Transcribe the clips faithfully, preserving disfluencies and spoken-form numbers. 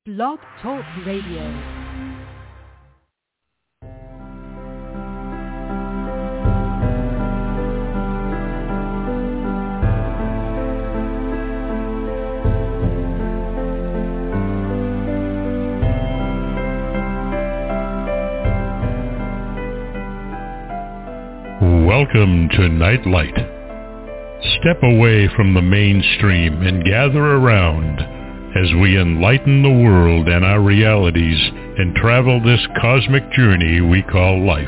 Blog Talk Radio. Welcome to Nightlight. Step away from the mainstream and gather around as we enlighten the world and our realities and travel this cosmic journey we call life.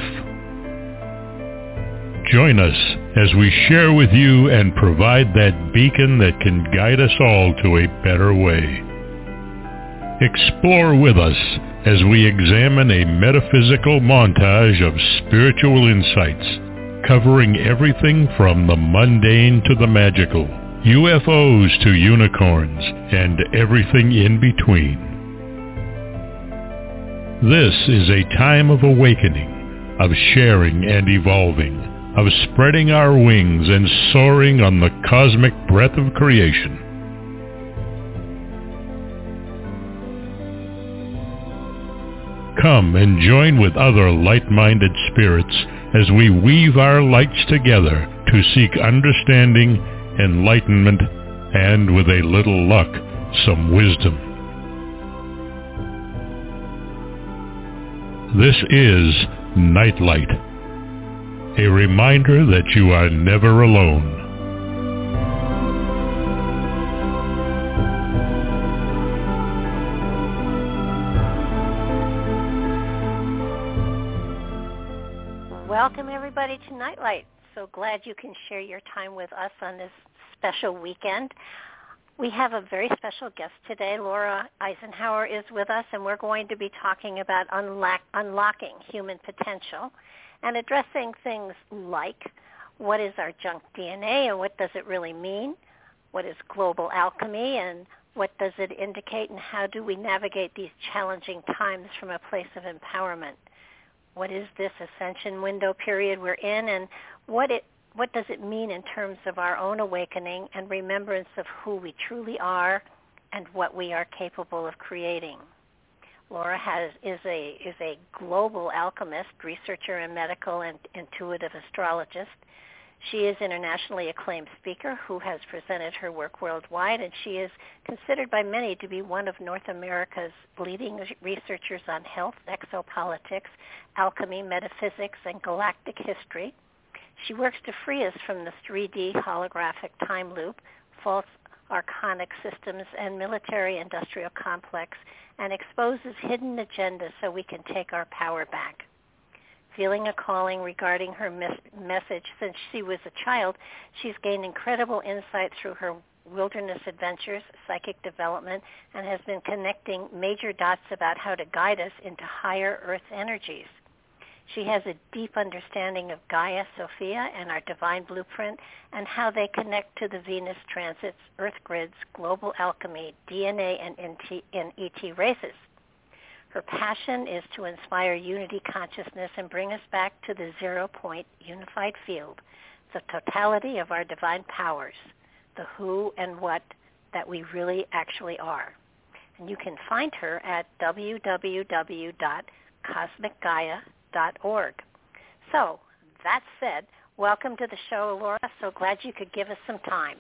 Join us as we share with you and provide that beacon that can guide us all to a better way. Explore with us as we examine a metaphysical montage of spiritual insights, covering everything from the mundane to the magical, U F Os to unicorns, and everything in between. This is a time of awakening, of sharing and evolving, of spreading our wings and soaring on the cosmic breath of creation. Come and join with other light-minded spirits as we weave our lights together to seek understanding, enlightenment, and with a little luck, some wisdom. This is Nightlight, a reminder that you are never alone. Welcome, everybody, to Nightlight. So glad you can share your time with us on this special weekend. We have a very special guest today. Laura Eisenhower is with us, and we're going to be talking about unlock, unlocking human potential and addressing things like what is our junk D N A and what does it really mean, what is global alchemy and what does it indicate, and how do we navigate these challenging times from a place of empowerment. What is this ascension window period we're in, and what it what does it mean in terms of our own awakening and remembrance of who we truly are and what we are capable of creating? Laura has is a is a global alchemist, researcher, and medical and intuitive astrologist. She is an internationally acclaimed speaker who has presented her work worldwide, and she is considered by many to be one of North America's leading researchers on health, exopolitics, alchemy, metaphysics, and galactic history. She works to free us from the three D holographic time loop, false archonic systems, and military-industrial complex, and exposes hidden agendas so we can take our power back. Feeling a calling regarding her mes- message since she was a child, she's gained incredible insight through her wilderness adventures, psychic development, and has been connecting major dots about how to guide us into higher earth energies. She has a deep understanding of Gaia, Sophia, and our divine blueprint, and how they connect to the Venus transits, earth grids, global alchemy, D N A, and E T races. Her passion is to inspire unity consciousness and bring us back to the zero-point unified field, the totality of our divine powers, the who and what that we really actually are. And you can find her at w w w dot cosmic gaia dot org. So, that said, welcome to the show, Laura. So glad you could give us some time.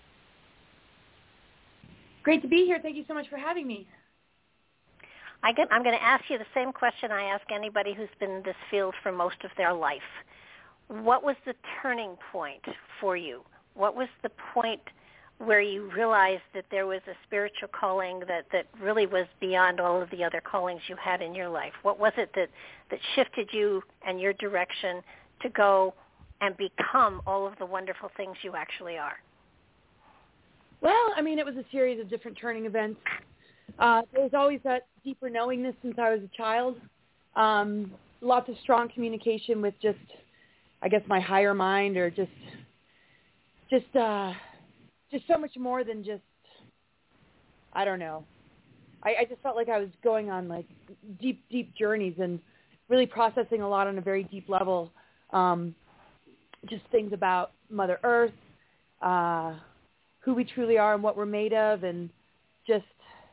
Great to be here. Thank you so much for having me. I get, I'm going to ask you the same question I ask anybody who's been in this field for most of their life. What was the turning point for you? What was the point where you realized that there was a spiritual calling that, that really was beyond all of the other callings you had in your life? What was it that, that shifted you and your direction to go and become all of the wonderful things you actually are? Well, I mean, it was a series of different turning events. Uh, there was always that deeper knowingness since I was a child. Um, lots of strong communication with just, I guess, my higher mind, or just, just, uh, just so much more than just, I don't know. I, I just felt like I was going on like deep, deep journeys and really processing a lot on a very deep level. Um, just things about Mother Earth, uh, who we truly are and what we're made of, and just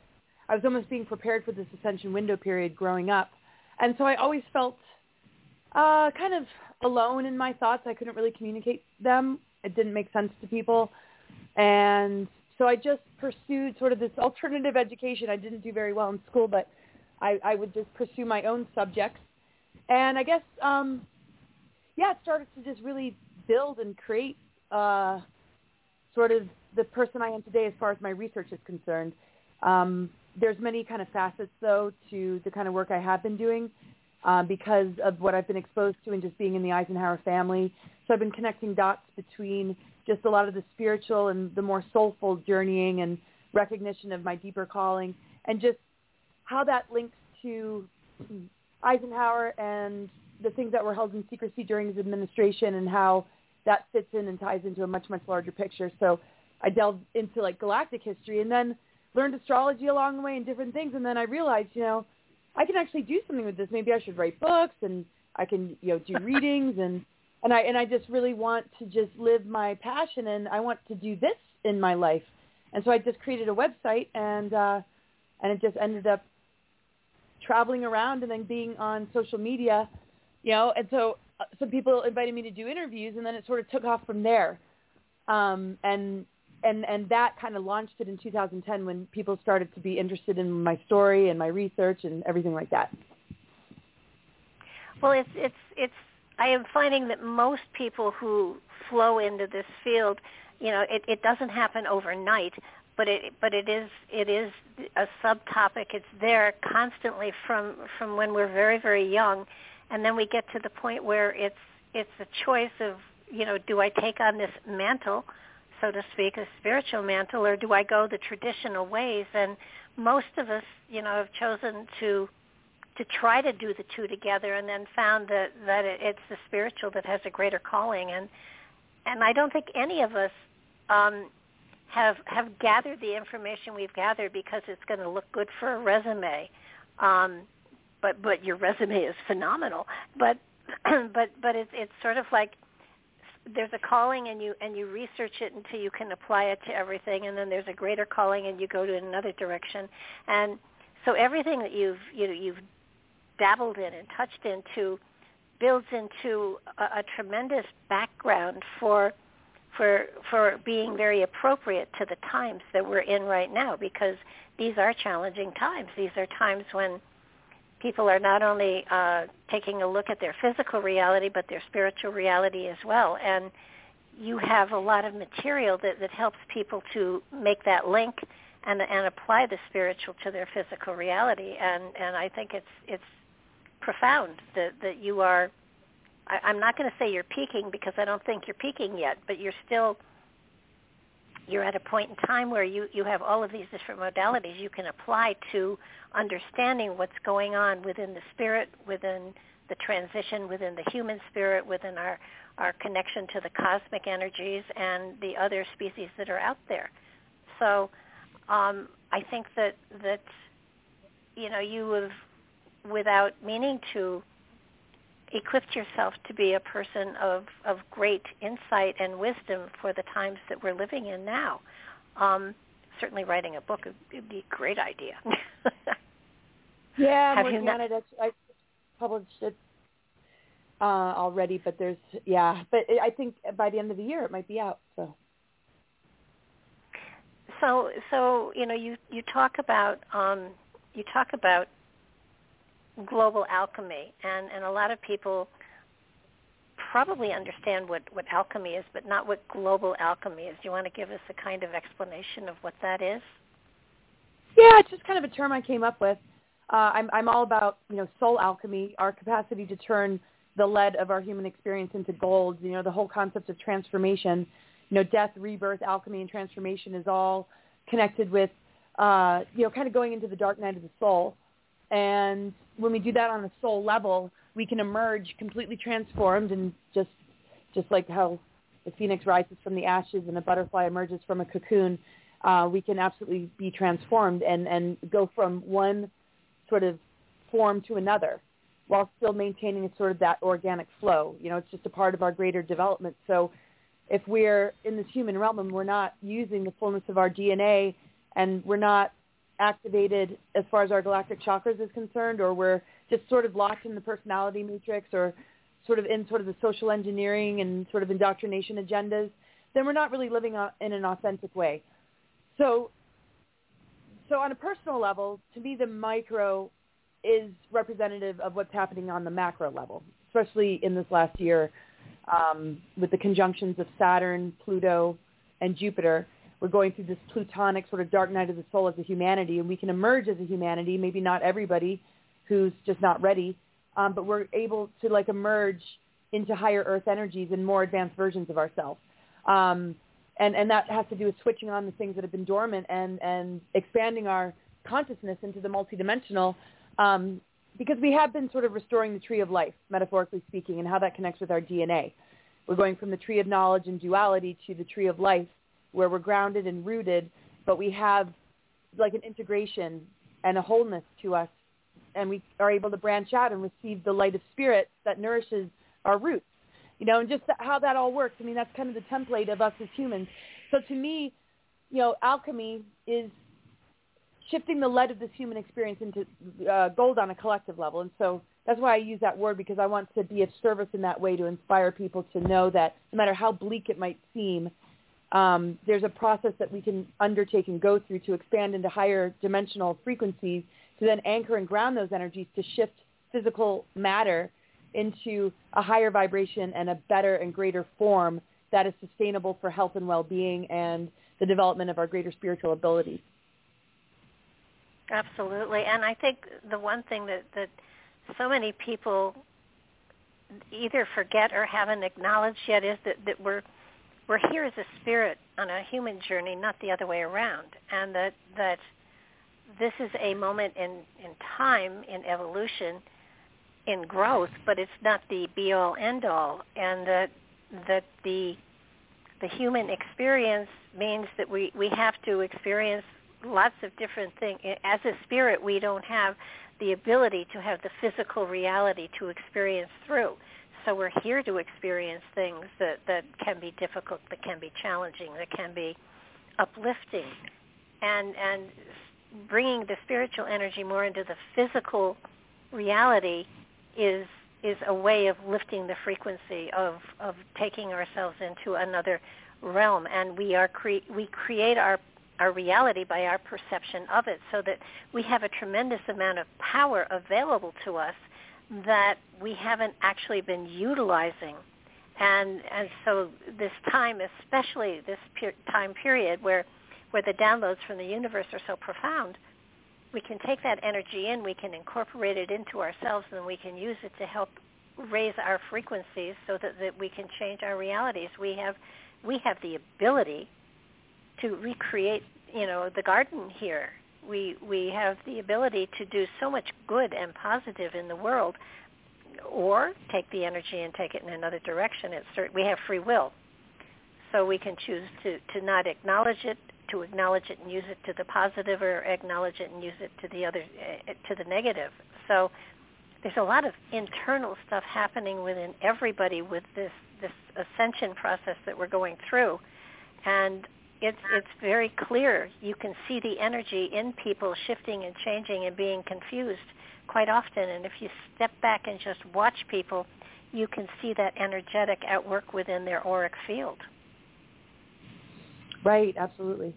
I was almost being prepared for this ascension window period growing up. And so I always felt uh, kind of alone in my thoughts. I couldn't really communicate them. It didn't make sense to people. And so I just pursued sort of this alternative education. I didn't do very well in school, but I, I would just pursue my own subjects. And I guess, um, yeah, it started to just really build and create uh, sort of the person I am today as far as my research is concerned. Um, there's many kind of facets, though, to the kind of work I have been doing uh, because of what I've been exposed to and just being in the Eisenhower family. So I've been connecting dots between just a lot of the spiritual and the more soulful journeying and recognition of my deeper calling, and just how that links to Eisenhower and the things that were held in secrecy during his administration, and how that fits in and ties into a much, much larger picture. So I delved into like galactic history and then learned astrology along the way and different things. And then I realized, you know, I can actually do something with this. Maybe I should write books, and I can, you know, do readings, and, and I, and I just really want to just live my passion, and I want to do this in my life. And so I just created a website, and, uh, and it just ended up traveling around and then being on social media, you know, and so uh, some people invited me to do interviews, and then it sort of took off from there. Um, and, and, and that kind of launched it in two thousand ten when people started to be interested in my story and my research and everything like that. Well, it's, it's, it's, I am finding that most people who flow into this field, you know, it, it doesn't happen overnight, but it, but it is, it is a subtopic. It's there constantly from, from when we're very, very young. And then we get to the point where it's, it's a choice of, you know, do I take on this mantle, so to speak, a spiritual mantle, or do I go the traditional ways? And most of us, you know, have chosen to to try to do the two together, and then found that, that it, it's the spiritual that has a greater calling. And and I don't think any of us um, have have gathered the information we've gathered because it's going to look good for a resume. Um, but but your resume is phenomenal. But but but it's it's sort of like there's a calling, and you and you research it until you can apply it to everything, and then there's a greater calling, and you go to another direction. And so everything that you've you know, you've dabbled in and touched into builds into a, a tremendous background for for for being very appropriate to the times that we're in right now, because these are challenging times. These are times when people are not only uh, taking a look at their physical reality, but their spiritual reality as well. And you have a lot of material that, that helps people to make that link and, and apply the spiritual to their physical reality. And, and I think it's it's profound that, that you are, I, I'm not going to say you're peaking, because I don't think you're peaking yet, but you're still, you're at a point in time where you, you have all of these different modalities you can apply to understanding what's going on within the spirit, within the transition, within the human spirit, within our, our connection to the cosmic energies and the other species that are out there. So um, I think that, that, you know, you have, without meaning to, equipped yourself to be a person of, of great insight and wisdom for the times that we're living in now. Um, certainly writing a book would, would be a great idea. Yeah, I'm Have working you on it. I published it uh, already, but there's, yeah. But I think by the end of the year it might be out. So, so, so you know, you, you talk about um, you talk about global alchemy, and, and a lot of people probably understand what, what alchemy is, but not what global alchemy is. Do you want to give us a kind of explanation of what that is? Yeah, it's just kind of a term I came up with. Uh, I'm, I'm all about, you know, soul alchemy, our capacity to turn the lead of our human experience into gold, you know, the whole concept of transformation. You know, death, rebirth, alchemy, and transformation is all connected with, uh, you know, kind of going into the dark night of the soul. And when we do that on a soul level, we can emerge completely transformed, and just just like how the phoenix rises from the ashes and a butterfly emerges from a cocoon, uh, we can absolutely be transformed and, and go from one sort of form to another while still maintaining sort of that organic flow. You know, it's just a part of our greater development. So if we're in this human realm and we're not using the fullness of our D N A, and we're not activated as far as our galactic chakras is concerned, or we're just sort of locked in the personality matrix, or sort of in sort of the social engineering and sort of indoctrination agendas, then we're not really living in an authentic way. So, so on a personal level, to me, the micro is representative of what's happening on the macro level, especially in this last year um, with the conjunctions of Saturn, Pluto, and Jupiter. We're going through this plutonic sort of dark night of the soul as a humanity, and we can emerge as a humanity, maybe not everybody who's just not ready, um, but we're able to like emerge into higher earth energies and more advanced versions of ourselves. Um, and, and that has to do with switching on the things that have been dormant and, and expanding our consciousness into the multidimensional, um, because we have been sort of restoring the tree of life, metaphorically speaking, and how that connects with our D N A. We're going from the tree of knowledge and duality to the tree of life, where we're grounded and rooted, but we have like an integration and a wholeness to us, and we are able to branch out and receive the light of spirit that nourishes our roots. You know, and just how that all works. I mean, that's kind of the template of us as humans. So to me, you know, alchemy is shifting the lead of this human experience into uh, gold on a collective level. And so that's why I use that word, because I want to be of service in that way to inspire people to know that no matter how bleak it might seem, um, there's a process that we can undertake and go through to expand into higher dimensional frequencies to then anchor and ground those energies to shift physical matter into a higher vibration and a better and greater form that is sustainable for health and well-being and the development of our greater spiritual abilities. Absolutely. And I think the one thing that, that so many people either forget or haven't acknowledged yet is that, that we're we're here as a spirit on a human journey, not the other way around, and that that this is a moment in, in time, in evolution, in growth, but it's not the be-all, end-all, and that that the the human experience means that we, we have to experience lots of different things. As a spirit, we don't have the ability to have the physical reality to experience through. So we're here to experience things that, that can be difficult, that can be challenging, that can be uplifting, and and bringing the spiritual energy more into the physical reality is is a way of lifting the frequency of, of taking ourselves into another realm, and we are cre- we create our our reality by our perception of it, so that we have a tremendous amount of power available to us that we haven't actually been utilizing. And and so this time, especially this per- time period where where the downloads from the universe are so profound, we can take that energy in, we can incorporate it into ourselves, and we can use it to help raise our frequencies so that, that we can change our realities. We have we have the ability to recreate, you know, the garden here. We we have the ability to do so much good and positive in the world, or take the energy and take it in another direction. It's cert- we have free will, so we can choose to, to not acknowledge it, to acknowledge it and use it to the positive, or acknowledge it and use it to the other, uh, to the negative. So there's a lot of internal stuff happening within everybody with this this ascension process that we're going through, and it's it's very clear. You can see the energy in people shifting and changing and being confused quite often. And if you step back and just watch people, you can see that energetic at work within their auric field. Right, absolutely.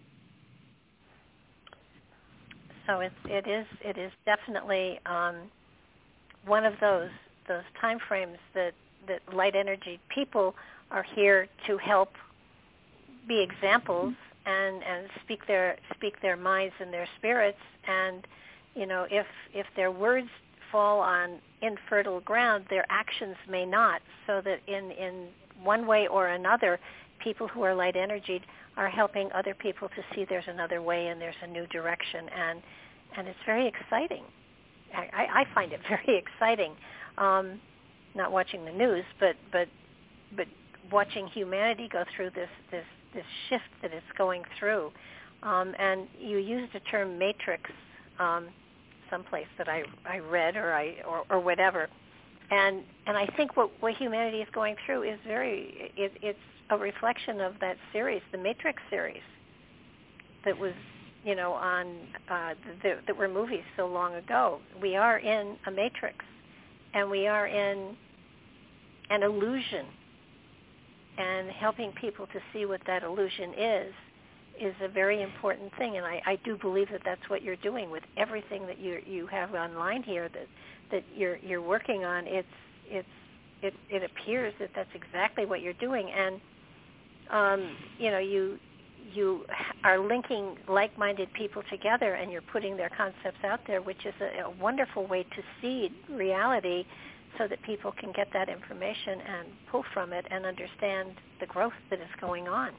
So it's it is it is definitely um, one of those those time frames that, that light energy people are here to help be examples and, and speak their speak their minds and their spirits. And you know, if if their words fall on infertile ground, their actions may not. So that in in one way or another, people who are light energied are helping other people to see there's another way and there's a new direction, and and it's very exciting. I, I find it very exciting. Um, not watching the news, but but but watching humanity go through this this this shift that it's going through. Um, and you used the term matrix um, someplace that I, I read or I or, or whatever. And and I think what, what humanity is going through is very it, it's a reflection of that series, the Matrix series, that was you know, on uh, the, that were movies so long ago. We are in a matrix, and we are in an illusion. And helping people to see what that illusion is is a very important thing. And I, I do believe that that's what you're doing with everything that you you have online here that that you're you're working on. It's it's it it appears that that's exactly what you're doing. And um, you know, you you are linking like-minded people together, and you're putting their concepts out there, which is a, a wonderful way to seed reality, so that people can get that information and pull from it and understand the growth that is going on.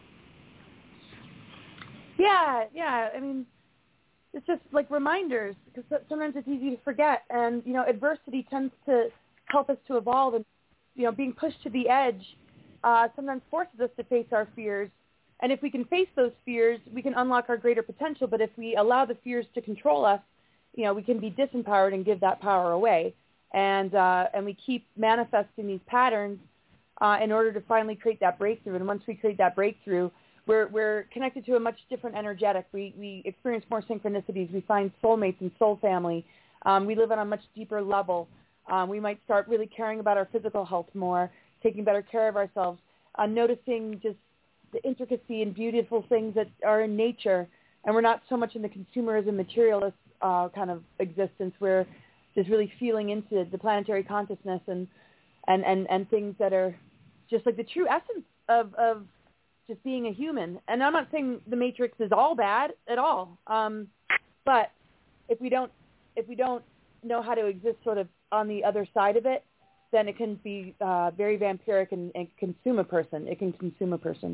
Yeah, yeah. I mean, it's just like reminders, because sometimes it's easy to forget. And, you know, adversity tends to help us to evolve. And, you know, being pushed to the edge uh, sometimes forces us to face our fears. And if we can face those fears, we can unlock our greater potential. But if we allow the fears to control us, you know, we can be disempowered and give that power away. And uh, and we keep manifesting these patterns uh, in order to finally create that breakthrough. And once we create that breakthrough, we're we're connected to a much different energetic. We we experience more synchronicities. We find soulmates and soul family. Um, we live on a much deeper level. Um, we might start really caring about our physical health more, taking better care of ourselves, uh, noticing just the intricacy and beautiful things that are in nature. And we're not so much in the consumerism, materialist uh, kind of existence. We're just really feeling into the planetary consciousness and, and, and, and things that are just like the true essence of, of just being a human. And I'm not saying the Matrix is all bad at all. Um, but if we don't, if we don't know how to exist sort of on the other side of it, then it can be uh, very vampiric and, and consume a person. It can consume a person.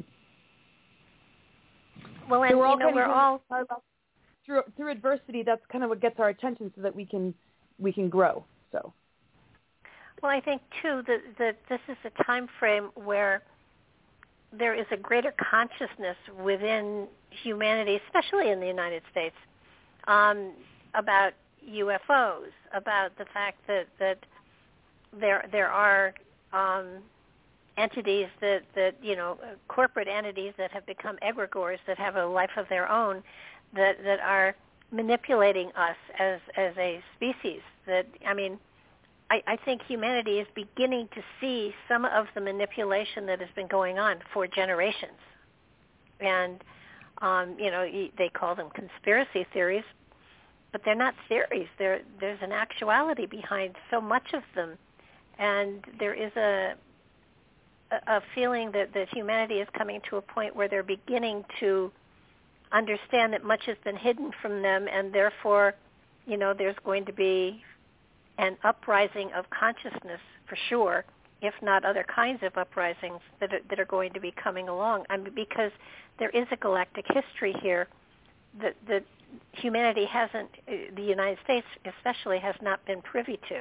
Well, and so we're you all know, we're all through through adversity. That's kind of what gets our attention, so that we can we can grow. So. Well, I think too that that this is a time frame where there is a greater consciousness within humanity, especially in the United States, um, about U F Os, about the fact that that there there are um, entities that, that, you know, corporate entities that have become egregores, that have a life of their own, that, that are manipulating us as, as a species. That, I mean, I, I think humanity is beginning to see some of the manipulation that has been going on for generations. And, um, you know, they call them conspiracy theories, but they're not theories. They're, there's an actuality behind so much of them. And there is a a feeling that, that humanity is coming to a point where they're beginning to understand that much has been hidden from them, and therefore, you know, there's going to be an uprising of consciousness for sure, if not other kinds of uprisings that are, that are going to be coming along. I mean, because there is a galactic history here that, that humanity hasn't, the United States especially, has not been privy to.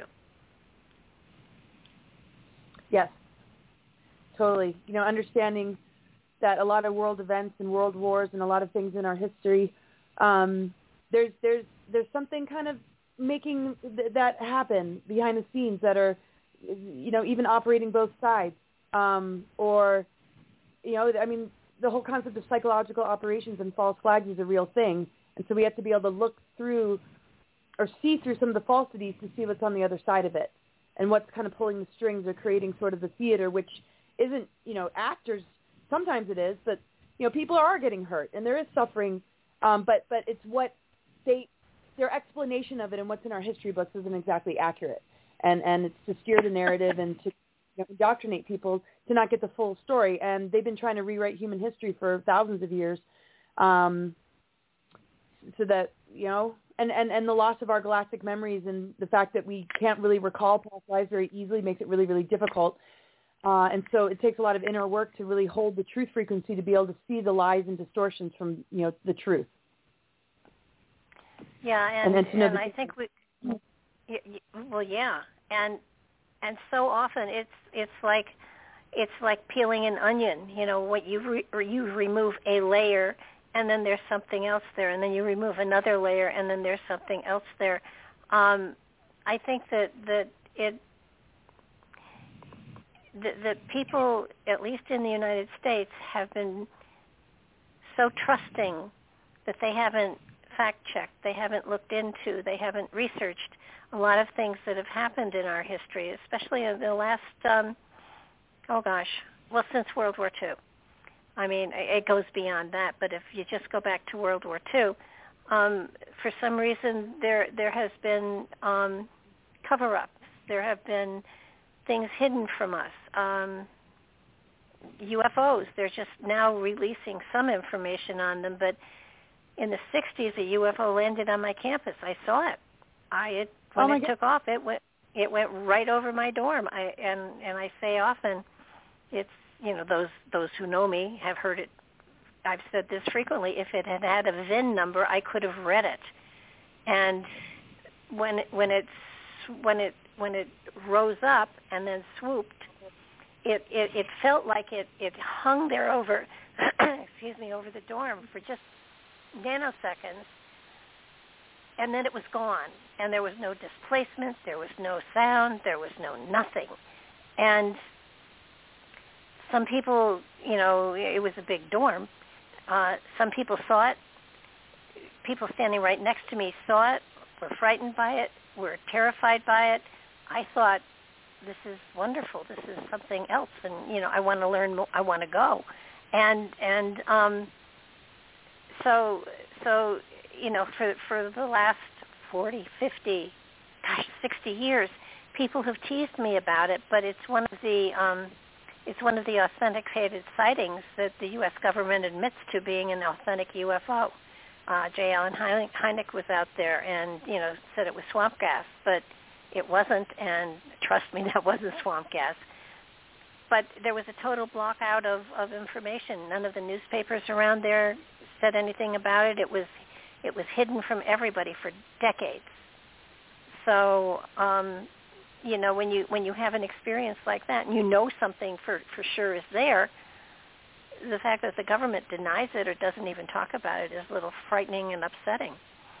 Yes. Totally. You know, understanding that a lot of world events and world wars and a lot of things in our history, um, there's there's there's something kind of making th- that happen behind the scenes that are, you know, even operating both sides. Um, or, you know, I mean, the whole concept of psychological operations and false flags is a real thing. And so we have to be able to look through or see through some of the falsities to see what's on the other side of it and what's kind of pulling the strings or creating sort of the theater, which isn't, you know, actors. Sometimes it is, but, you know, people are getting hurt and there is suffering. Um, but, but it's what they, their explanation of it and what's in our history books isn't exactly accurate. And, and it's to steer the narrative and to, you know, indoctrinate people to not get the full story. And they've been trying to rewrite human history for thousands of years. Um, so that, you know, and, and, and the loss of our galactic memories and the fact that we can't really recall past lives very easily makes it really, really difficult. Uh, and so it takes a lot of inner work to really hold the truth frequency to be able to see the lies and distortions from, you know, the truth. Yeah, and, and, and, and I think we, well, yeah, and and so often it's it's like it's like peeling an onion. You know, what you re, you remove a layer, and then there's something else there, and then you remove another layer, and then there's something else there. Um, I think that that it. That people, at least in the United States, have been so trusting that they haven't fact-checked. They haven't looked into. They haven't researched a lot of things that have happened in our history, especially in the last, um, oh gosh, well, since World War Two. I mean, it goes beyond that, but if you just go back to World War Two, um, for some reason there there has been um, cover-ups. There have been things hidden from us. Um, U F Os, they're just now releasing some information on them, but in the sixties, a U F O landed on my campus. I saw it. I it when oh it God. took off, it went it went right over my dorm. I and and I say often, it's you know those those who know me have heard it. I've said this frequently. If it had had a V I N number, I could have read it. And when it, when it's when it when it rose up and then swooped, it it, it felt like it, it hung there over excuse me over the dorm for just nanoseconds, and then it was gone. And there was no displacement, there was no sound, there was no nothing. And some people, you know, it was a big dorm. Uh, some people saw it. People standing right next to me saw it, were frightened by it, were terrified by it. I thought, this is wonderful. This is something else, and you know, I want to learn more. I want to go, and and um, so so you know, for for the last forty, fifty, gosh, sixty years, people have teased me about it. But it's one of the um, it's one of the authenticated sightings that the U S government admits to being an authentic U F O. Uh, J. Allen Hynek was out there and you know said it was swamp gas, but it wasn't, and trust me, that wasn't swamp gas. But there was a total block out of, of information. None of the newspapers around there said anything about it. It was it was hidden from everybody for decades. So, um, you know, when you when you have an experience like that and you know something for, for sure is there, the fact that the government denies it or doesn't even talk about it is a little frightening and upsetting.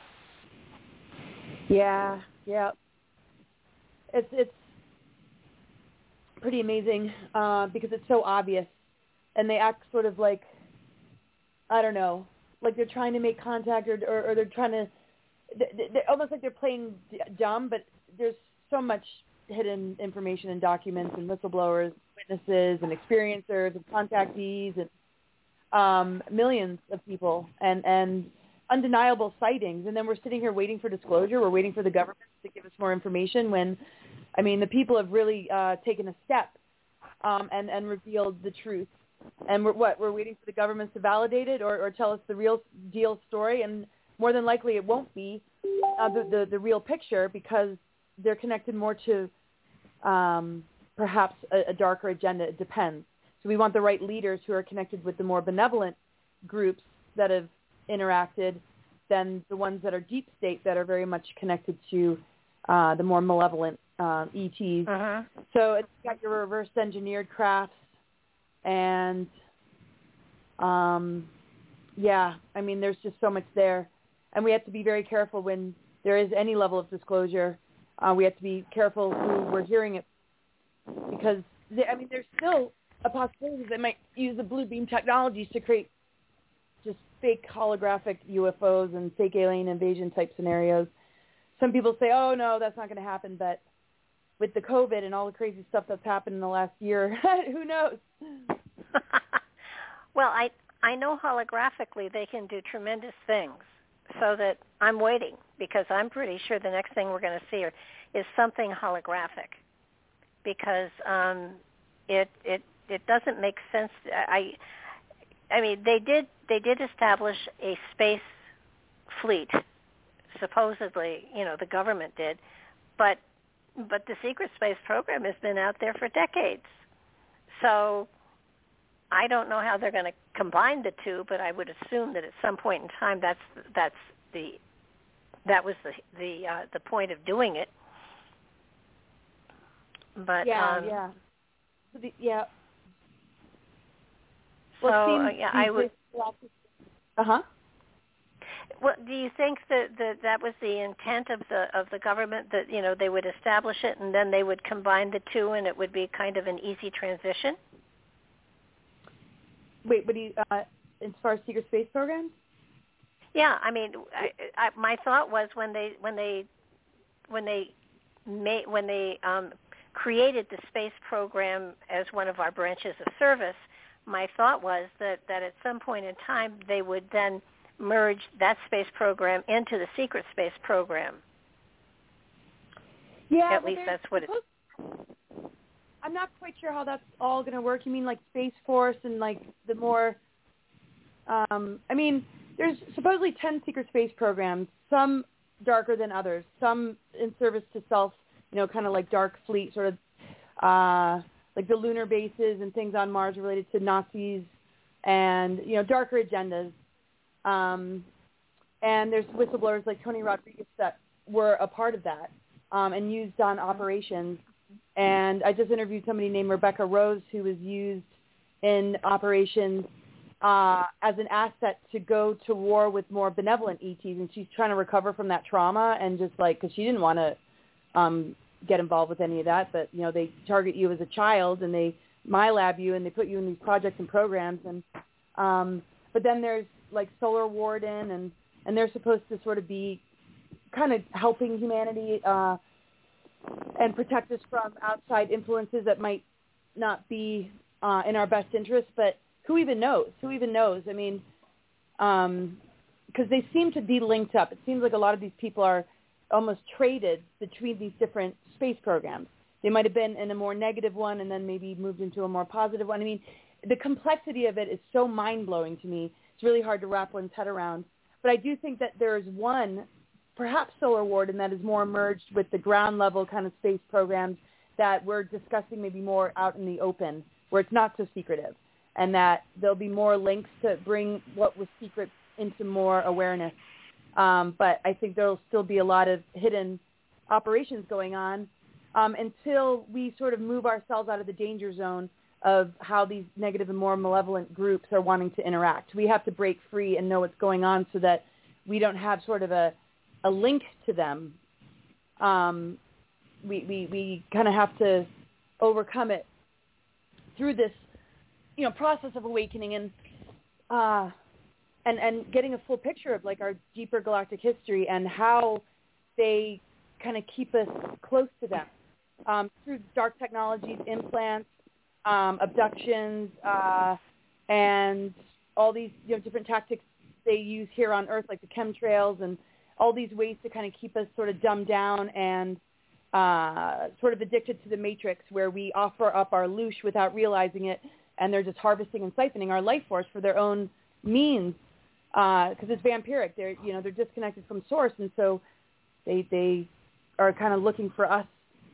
Yeah, yeah. It's it's pretty amazing uh, because it's so obvious, and they act sort of like, I don't know, like they're trying to make contact, or or, or they're trying to, they're almost like they're playing dumb. But there's so much hidden information and documents and whistleblowers, witnesses, and experiencers, and contactees, and um, millions of people, and and undeniable sightings. And then we're sitting here waiting for disclosure. We're waiting for the government to give us more information when, I mean, the people have really uh, taken a step um, and, and revealed the truth. And we're, what, we're waiting for the government to validate it or, or tell us the real deal story. And more than likely it won't be uh, the, the, the real picture because they're connected more to um, perhaps a, a darker agenda. It depends. So we want the right leaders who are connected with the more benevolent groups that have interacted than the ones that are deep state that are very much connected to uh, the more malevolent uh, E Ts. Uh-huh. So it's got your reverse engineered crafts and um, yeah, I mean, there's just so much there. And we have to be very careful when there is any level of disclosure. Uh, we have to be careful who we're hearing it because, they, I mean, there's still a possibility they might use the blue beam technologies to create just fake holographic U F Os and fake alien invasion type scenarios. Some people say, oh, no, that's not going to happen. But with the COVID and all the crazy stuff that's happened in the last year, who knows? Well, I I know holographically they can do tremendous things, so that I'm waiting because I'm pretty sure the next thing we're going to see are, is something holographic because um, it it it doesn't make sense. I I mean they did they did establish a space fleet, supposedly, you know, the government did, but but the secret space program has been out there for decades. So I don't know how they're going to combine the two, but I would assume that at some point in time, that's that's the that was the the uh, the point of doing it. But yeah, um, yeah, so the, yeah. So well, uh, yeah, I would. Uh huh. Well, do you think that, that that was the intent of the of the government, that you know they would establish it and then they would combine the two and it would be kind of an easy transition? Wait, but you, uh, as far as secret space programs? Yeah, I mean, I, I, my thought was when they when they when they made when they um, created the space program as one of our branches of service, my thought was that, that at some point in time they would then merge that space program into the secret space program. Yeah, at least that's what it. I'm not quite sure how that's all going to work. You mean like Space Force and like the more? Um, I mean, there's supposedly ten secret space programs. Some darker than others. Some in service to self. You know, kind of like Dark Fleet, sort of uh, like the lunar bases and things on Mars related to Nazis, and you know, darker agendas. Um, and there's whistleblowers like Tony Rodriguez that were a part of that um, and used on operations. And I just interviewed somebody named Rebecca Rose who was used in operations uh, as an asset to go to war with more benevolent E Ts. And she's trying to recover from that trauma and just like, because she didn't want to um, get involved with any of that. But, you know, they target you as a child and they MyLab you and they put you in these projects and programs. And um, but then there's like Solar Warden and, and they're supposed to sort of be kind of helping humanity uh, and protect us from outside influences that might not be uh, in our best interest. But who even knows? Who even knows? I mean, um, because they seem to be linked up. It seems like a lot of these people are almost traded between these different space programs. They might have been in a more negative one and then maybe moved into a more positive one. I mean, the complexity of it is so mind-blowing to me. It's really hard to wrap one's head around. But I do think that there is one, perhaps Solar Warden, that is more merged with the ground-level kind of space programs that we're discussing maybe more out in the open, where it's not so secretive, and that there'll be more links to bring what was secret into more awareness. Um, but I think there'll still be a lot of hidden operations going on um, until we sort of move ourselves out of the danger zone of how these negative and more malevolent groups are wanting to interact. We have to break free and know what's going on so that we don't have sort of a, a link to them. Um, we we, we kind of have to overcome it through this, you know, process of awakening and uh, and and getting a full picture of like our deeper galactic history and how they kind of keep us close to them um, through dark technologies, implants, um, abductions, uh, and all these you know different tactics they use here on Earth, like the chemtrails and all these ways to kind of keep us sort of dumbed down and uh, sort of addicted to the matrix, where we offer up our loosh without realizing it, and they're just harvesting and siphoning our life force for their own means, because uh, it's vampiric. They're you know they're disconnected from source, and so they they are kind of looking for us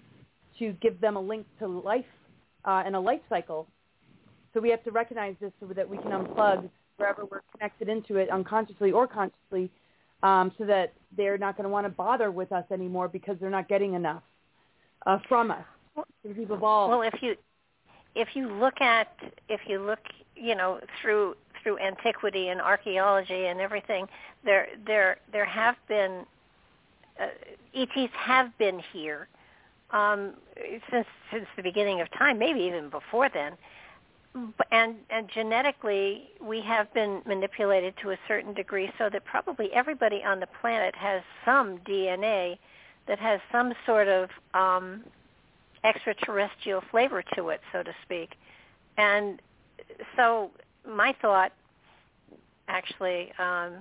to give them a link to life uh, and a life cycle. So we have to recognize this so that we can unplug wherever we're connected into it, unconsciously or consciously, um, so that they're not going to want to bother with us anymore because they're not getting enough uh, from us. We've evolved. Well, if you if you look at if you look, you know, through through antiquity and archaeology and everything, there there there have been uh, E Ts have been here um, since since the beginning of time, maybe even before then. And, and genetically, we have been manipulated to a certain degree so that probably everybody on the planet has some D N A that has some sort of um, extraterrestrial flavor to it, so to speak. And so my thought, actually, um,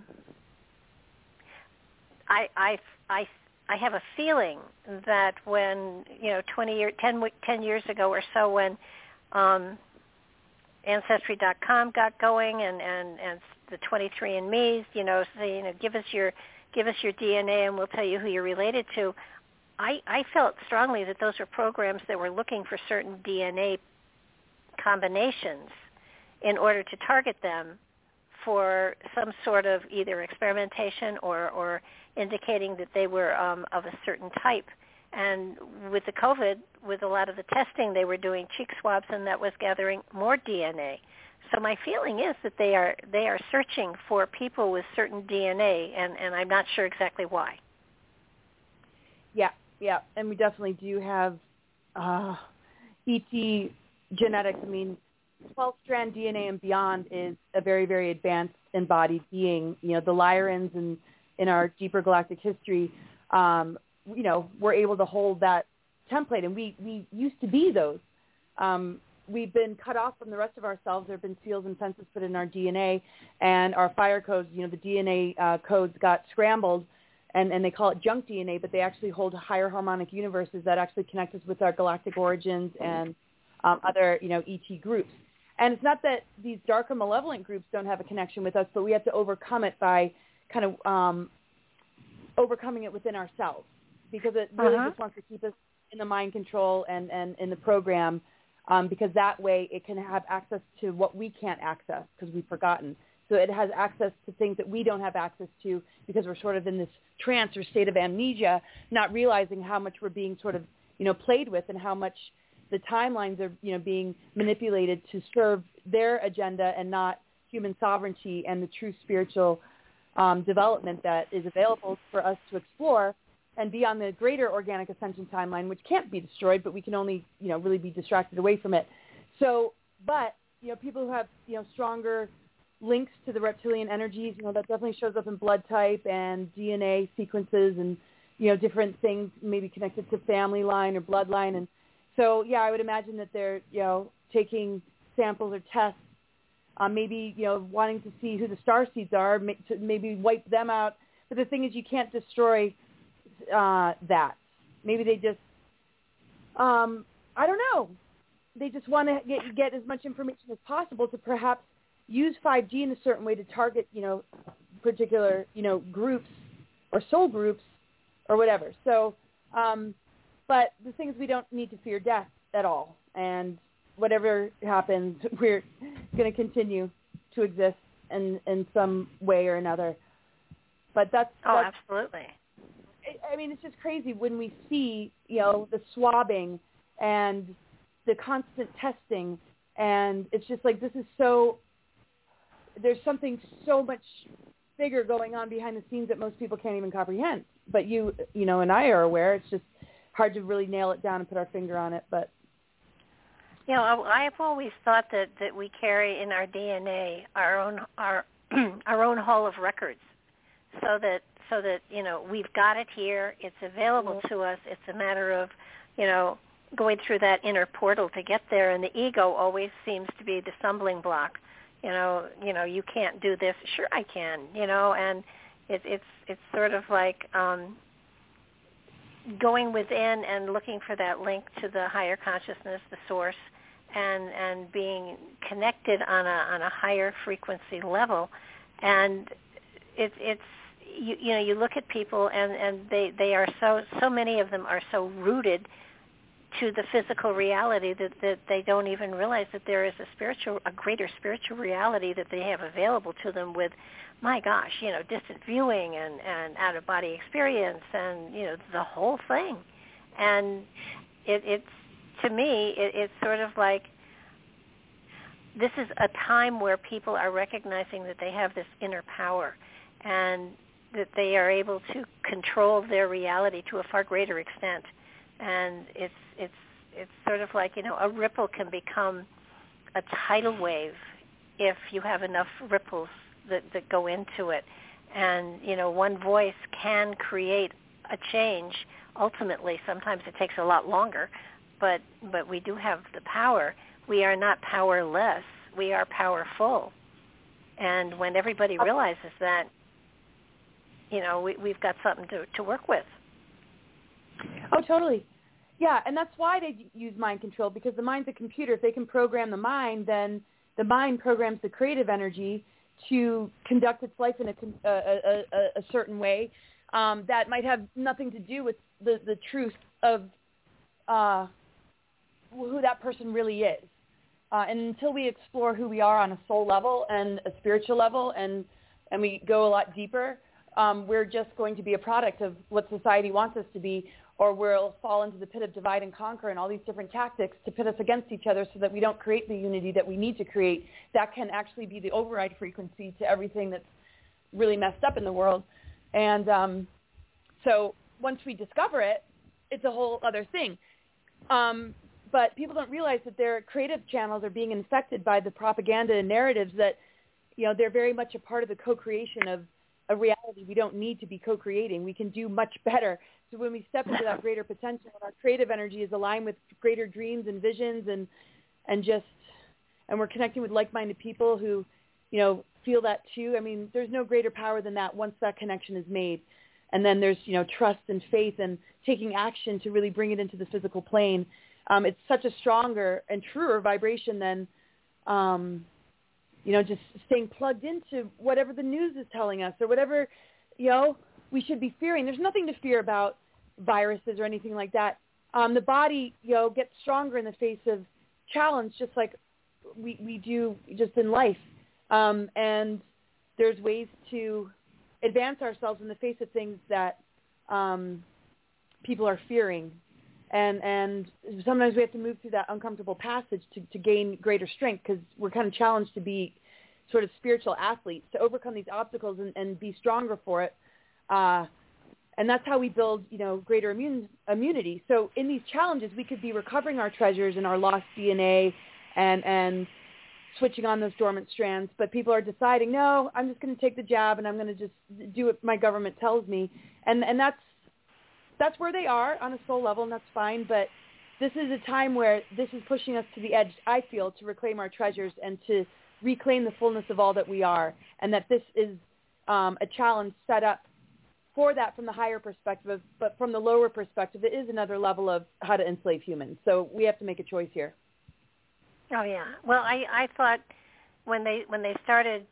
I, I, I, I have a feeling that when, you know, twenty year, ten, ten years ago or so when um, Ancestry dot com got going, and, and, and the twenty-three and me's, you know, say, you know, give us your give us your D N A and we'll tell you who you're related to. I, I felt strongly that those were programs that were looking for certain D N A combinations in order to target them for some sort of either experimentation or, or indicating that they were um, of a certain type. And with the COVID, with a lot of the testing, they were doing cheek swabs, and that was gathering more D N A. So my feeling is that they are they are searching for people with certain D N A, and, and I'm not sure exactly why. Yeah, yeah, and we definitely do have uh, E T genetics. I mean, twelve-strand D N A and beyond is a very, very advanced embodied being. You know, the Lyrans and in our deeper galactic history, um, you know, we're able to hold that template, and we, we used to be those. Um, we've been cut off from the rest of ourselves. There have been seals and fences put in our D N A, and our fire codes, you know, the D N A uh, codes got scrambled, and, and they call it junk D N A, but they actually hold higher harmonic universes that actually connect us with our galactic origins and um, other, you know, E T groups. And it's not that these darker malevolent groups don't have a connection with us, but we have to overcome it by kind of um, overcoming it within ourselves, because it really uh-huh. just wants to keep us in the mind control and, and in the program, um, because that way it can have access to what we can't access because we've forgotten. So it has access to things that we don't have access to because we're sort of in this trance or state of amnesia, not realizing how much we're being sort of, you know, played with and how much the timelines are, you know, being manipulated to serve their agenda and not human sovereignty and the true spiritual um, development that is available for us to explore and be on the greater organic ascension timeline, which can't be destroyed, but we can only, you know, really be distracted away from it. So, but, you know, people who have, you know, stronger links to the reptilian energies, you know, that definitely shows up in blood type and D N A sequences and, you know, different things maybe connected to family line or bloodline. And so, yeah, I would imagine that they're, you know, taking samples or tests, uh, maybe, you know, wanting to see who the star seeds are, to maybe wipe them out. But the thing is, you can't destroy uh, that. Maybe they just, um, I don't know, they just want to get, get as much information as possible to perhaps use five G in a certain way to target, you know, particular, you know, groups or soul groups or whatever. So, um, but the thing is, we don't need to fear death at all. And whatever happens, we're going to continue to exist in, in some way or another. But that's... Oh, that's, absolutely. I mean, it's just crazy when we see, you know, the swabbing and the constant testing. And it's just like, this is so... There's something so much bigger going on behind the scenes that most people can't even comprehend. But you, you know, and I are aware. It's just hard to really nail it down and put our finger on it. But you know, I've always thought that, that we carry in our D N A our own our our own hall of records, so that so that you know we've got it here. It's available mm-hmm. to us. It's a matter of, you know, going through that inner portal to get there. And the ego always seems to be the stumbling block. You know, you know, you can't do this. Sure, I can. You know, and it, it's it's sort of like um, going within and looking for that link to the higher consciousness, the source, and and being connected on a on a higher frequency level. And it, it's you, you know, you look at people and, and they, they are so so many of them are so rooted to the physical reality that, that they don't even realize that there is a spiritual, a greater spiritual reality that they have available to them with, my gosh, you know, distant viewing and, and out-of-body experience and, you know, the whole thing. And it, it's, to me, it, it's sort of like this is a time where people are recognizing that they have this inner power and that they are able to control their reality to a far greater extent. And it's it's it's sort of like, you know, a ripple can become a tidal wave if you have enough ripples that, that go into it. And, you know, one voice can create a change. Ultimately, sometimes it takes a lot longer, but but we do have the power. We are not powerless. We are powerful. And when everybody realizes that, you know, we, we've got something to, to work with. Oh, totally. Yeah, and that's why they use mind control, because the mind's a computer. If they can program the mind, then the mind programs the creative energy to conduct its life in a, a, a, a certain way um, that might have nothing to do with the, the truth of uh, who that person really is. Uh, and until we explore who we are on a soul level and a spiritual level, and, and we go a lot deeper, um, we're just going to be a product of what society wants us to be, or we'll fall into the pit of divide and conquer and all these different tactics to pit us against each other so that we don't create the unity that we need to create. That can actually be the override frequency to everything that's really messed up in the world. And um, so once we discover it, it's a whole other thing. Um, but people don't realize that their creative channels are being infected by the propaganda and narratives that you know, they're very much a part of the co-creation of a reality. We don't need to be co-creating. We can do much better. So when we step into that greater potential, and our creative energy is aligned with greater dreams and visions, and and just, and we're connecting with like-minded people who, you know, feel that too. I mean, there's no greater power than that once that connection is made. And then there's, you know, trust and faith and taking action to really bring it into the physical plane. Um, it's such a stronger and truer vibration than, um, you know, just staying plugged into whatever the news is telling us or whatever, you know, we should be fearing. There's nothing to fear about viruses or anything like that. Um, the body, you know, gets stronger in the face of challenge, just like we, we do just in life. Um, and there's ways to advance ourselves in the face of things that um, people are fearing. And and sometimes we have to move through that uncomfortable passage to, to gain greater strength, because we're kind of challenged to be sort of spiritual athletes, to overcome these obstacles and, and be stronger for it. Uh, and that's how we build, you know, greater immune, immunity. So in these challenges, we could be recovering our treasures and our lost D N A and, and switching on those dormant strands. But people are deciding, no, I'm just going to take the jab and I'm going to just do what my government tells me. And and that's that's where they are on a soul level, and that's fine. But this is a time where this is pushing us to the edge, I feel, to reclaim our treasures and to reclaim the fullness of all that we are. And that this is um, a challenge set up for that from the higher perspective, but from the lower perspective, it is another level of how to enslave humans. So we have to make a choice here. Oh yeah. Well, I, I thought when they when they started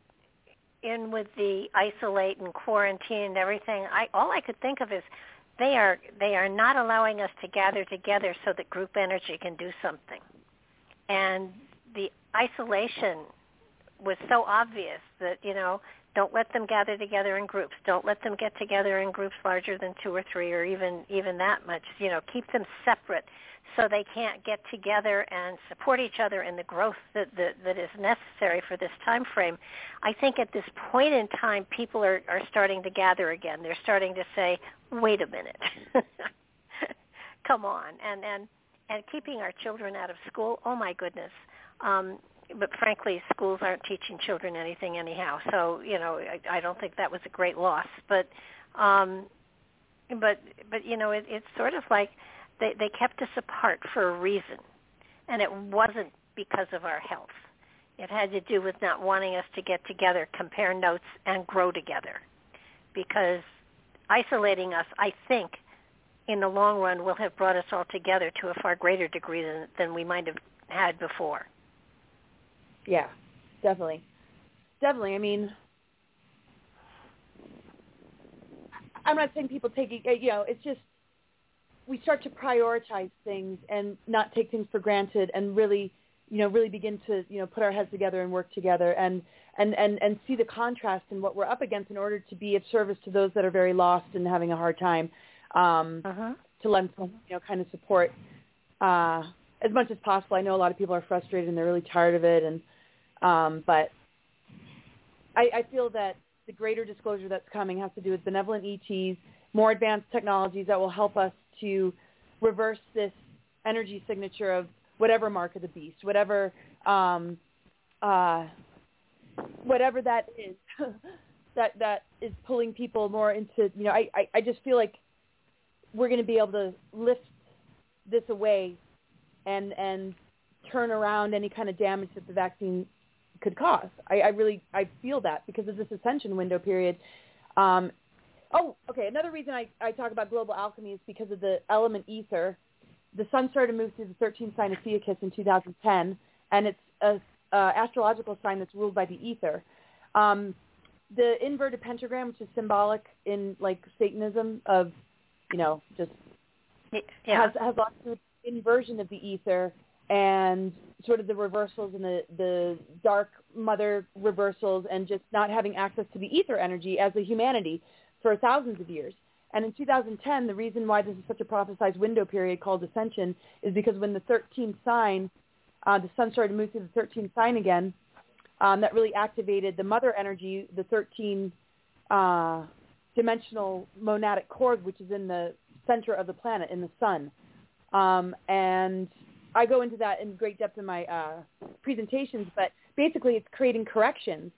in with the isolate and quarantine and everything, I all I could think of is they are they are not allowing us to gather together so that group energy can do something. And the isolation was so obvious that, you know, don't let them gather together in groups. Don't let them get together in groups larger than two or three or even even that much. You know, keep them separate so they can't get together and support each other in the growth that, that, that is necessary for this time frame. I think at this point in time, people are, are starting to gather again. They're starting to say, wait a minute, come on. And, and, and keeping our children out of school, oh, my goodness. Um, but frankly, schools aren't teaching children anything anyhow. So, you know, I, I don't think that was a great loss. But, um, but, but you know, it, it's sort of like, They, they kept us apart for a reason, and it wasn't because of our health. It had to do with not wanting us to get together, compare notes, and grow together. Because isolating us, I think, in the long run will have brought us all together to a far greater degree than, than we might have had before. Yeah, definitely. Definitely. I mean, I'm not saying people take it, you know, it's just, we start to prioritize things and not take things for granted and really, you know, really begin to, you know, put our heads together and work together and, and, and, and see the contrast in what we're up against in order to be of service to those that are very lost and having a hard time, um, uh-huh. to lend some, you know, kind of support uh, as much as possible. I know a lot of people are frustrated and they're really tired of it. And, um, but I, I feel that the greater disclosure that's coming has to do with benevolent E Ts, more advanced technologies that will help us to reverse this energy signature of whatever mark of the beast, whatever um, uh, whatever that is, that that is pulling people more into, you know, I, I, I just feel like we're going to be able to lift this away and and turn around any kind of damage that the vaccine could cause. I, I really, I feel that because of this ascension window period. Um, Oh, okay. Another reason I, I talk about global alchemy is because of the element ether. The sun started to move through the thirteenth sign of Theakis in two thousand ten, and it's an astrological sign that's ruled by the ether. Um, the inverted pentagram, which is symbolic in, like, Satanism of, you know, just yeah. has, has lots of inversion of the ether and sort of the reversals and the, the dark mother reversals and just not having access to the ether energy as a humanity for thousands of years. And in two thousand ten, the reason why this is such a prophesized window period called ascension is because when the thirteenth sign, uh, the sun started to move through the thirteenth sign again, um, that really activated the mother energy, the thirteen uh, dimensional monadic cord, which is in the center of the planet, in the sun. Um, and I go into that in great depth in my uh, presentations, but basically it's creating corrections